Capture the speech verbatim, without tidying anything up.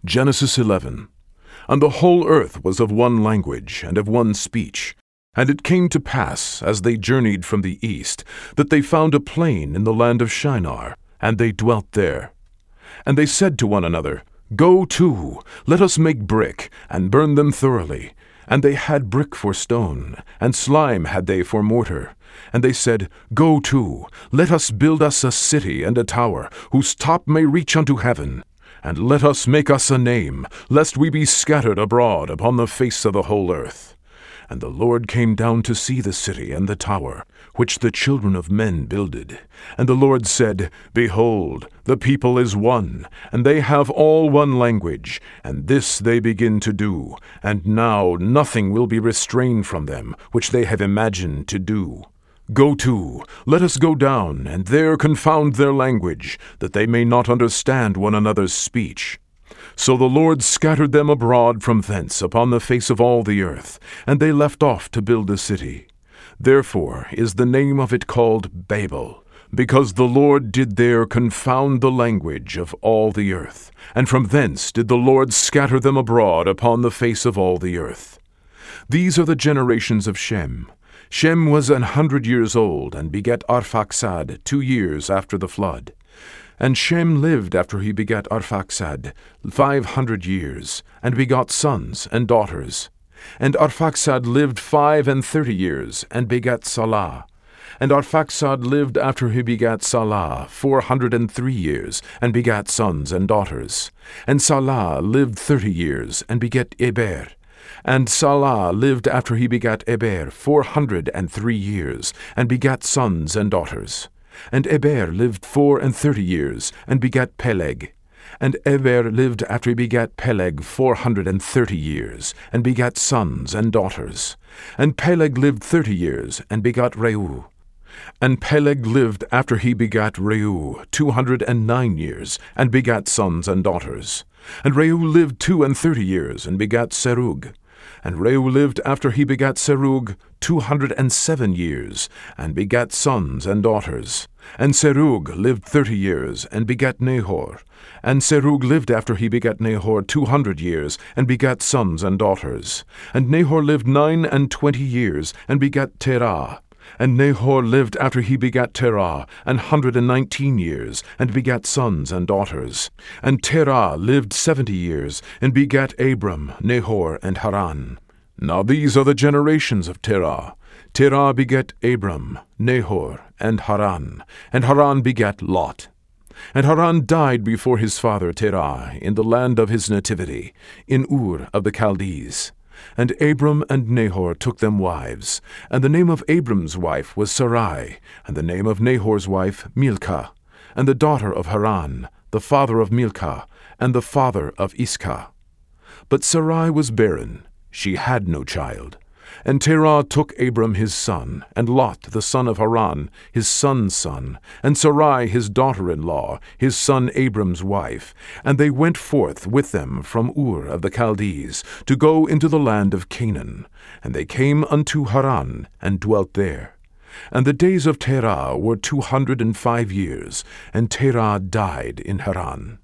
Genesis eleven. And the whole earth was of one language and of one speech. And it came to pass, as they journeyed from the east, that they found a plain in the land of Shinar, and they dwelt there. And they said to one another, Go to, let us make brick, and burn them thoroughly. And they had brick for stone, and slime had they for mortar. And they said, Go to, let us build us a city and a tower, whose top may reach unto heaven. And let us make us a name, lest we be scattered abroad upon the face of the whole earth. And the Lord came down to see the city and the tower, which the children of men builded. And the Lord said, Behold, the people is one, and they have all one language, and this they begin to do. And now nothing will be restrained from them, which they have imagined to do. Go to, let us go down, and there confound their language, that they may not understand one another's speech. So the Lord scattered them abroad from thence upon the face of all the earth, and they left off to build a city. Therefore is the name of it called Babel, because the Lord did there confound the language of all the earth, and from thence did the Lord scatter them abroad upon the face of all the earth. These are the generations of Shem. Shem was an hundred years old, and begat Arphaxad two years after the flood. And Shem lived after he begat Arphaxad five hundred years, and begot sons and daughters. And Arphaxad lived five and thirty years, and begat Salah. And Arphaxad lived after he begat Salah four hundred and three years, and begat sons and daughters. And Salah lived thirty years, and begat Eber. And Salah lived after he begat Eber four hundred and three years, and begat sons and daughters. And Eber lived four and thirty years, and begat Peleg. And Eber lived after he begat Peleg four hundred and thirty years, and begat sons and daughters. And Peleg lived thirty years, and begot Reu. And Peleg lived after he begat Reu two hundred and nine years, and begat sons and daughters. And Reu lived two and thirty years, and begat Serug. And Reu lived after he begat Serug two hundred and seven years, and begat sons and daughters. And Serug lived thirty years, and begat Nahor. And Serug lived after he begat Nahor two hundred years, and begat sons and daughters. And Nahor lived nine and twenty years, and begat Terah. And Nahor lived after he begat Terah an hundred and nineteen years, and begat sons and daughters. And Terah lived seventy years, and begat Abram, Nahor, and Haran. Now these are the generations of Terah. Terah begat Abram, Nahor, and Haran. And Haran begat Lot. And Haran died before his father Terah in the land of his nativity, in Ur of the Chaldees. And Abram and Nahor took them wives. And the name of Abram's wife was Sarai, and the name of Nahor's wife Milcah, and the daughter of Haran, the father of Milcah, and the father of Iscah. But Sarai was barren, she had no child. And Terah took Abram his son, and Lot the son of Haran, his son's son, and Sarai his daughter-in-law, his son Abram's wife, and they went forth with them from Ur of the Chaldees, to go into the land of Canaan. And they came unto Haran, and dwelt there. And the days of Terah were two hundred and five years, and Terah died in Haran.